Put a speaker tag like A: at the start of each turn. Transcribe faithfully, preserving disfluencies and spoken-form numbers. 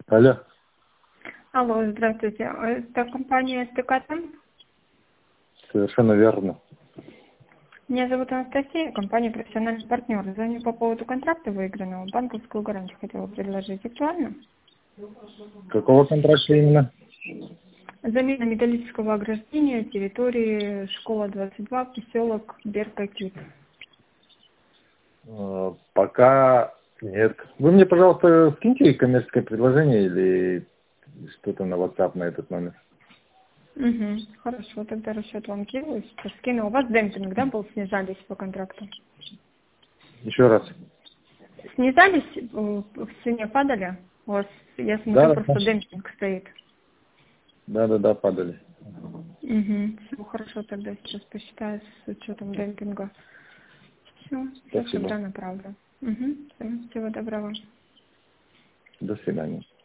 A: Алло.
B: Алло, здравствуйте. Это компания СТК-Там?
A: Совершенно верно.
B: Меня зовут Анастасия, компания «Профессиональный партнер». Звоню по поводу контракта выигранного. Банковскую гарантию хотела предложить. Актуально?
A: Какого контракта именно?
B: Замена металлического ограждения территории школа двадцать два, поселок Беркакит.
A: Э, Пока нет. Вы мне, пожалуйста, скиньте коммерческое предложение или что-то на WhatsApp на этот номер.
B: Угу, хорошо, тогда расчет вам кину. Сейчас скину. У вас демпинг, да, был, снижались по контракту?
A: Еще раз.
B: Снижались, э, в цене падали? У вас, я смотрю,
A: Да, да,
B: просто демпинг стоит.
A: да, да, да, падали.
B: Угу. Все хорошо, тогда сейчас посчитаю с учетом демпинга. Все, сейчас
A: Спасибо.
B: тогда направлю. Угу. Всего доброго.
A: До свидания.